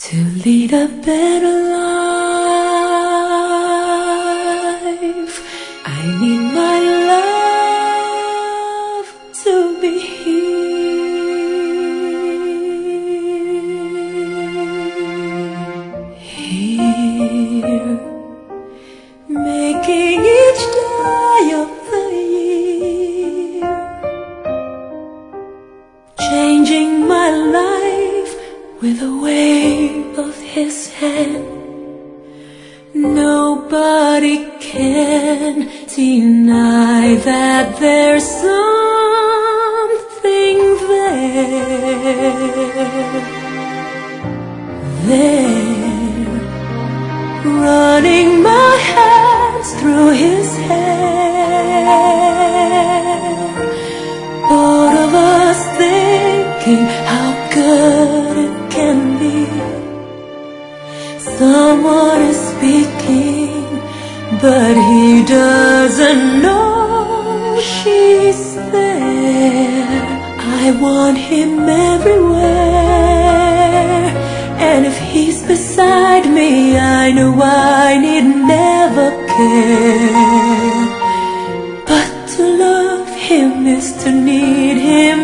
To lead a better life, I need my love to be here, making each day of the year, changing my life with a wave of his hand. Nobody can deny that there's something there, running my hands through his hair, both of us thinking how good it can be. Someone is speaking, but he doesn't know she's there. I want him everywhere, and if he's beside me, I know I need never care. But to love him is to need him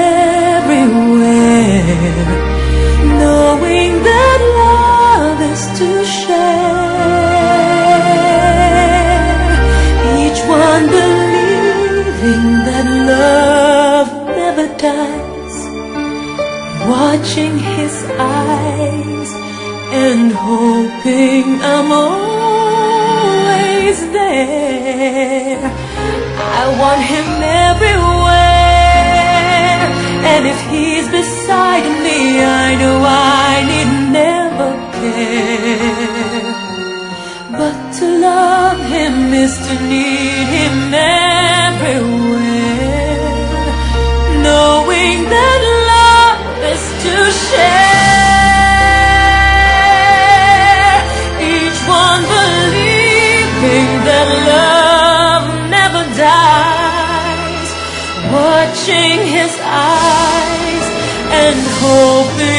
everywhere, knowing that love is to share, each one believing that love never dies, watching his eyes and hoping I'm always there. I want him everywhere, and if he's beside me, I know I need never care. But to love him is to need him everywhere, knowing that love is to share, each one believing that love never dies, watching his eyes and hoping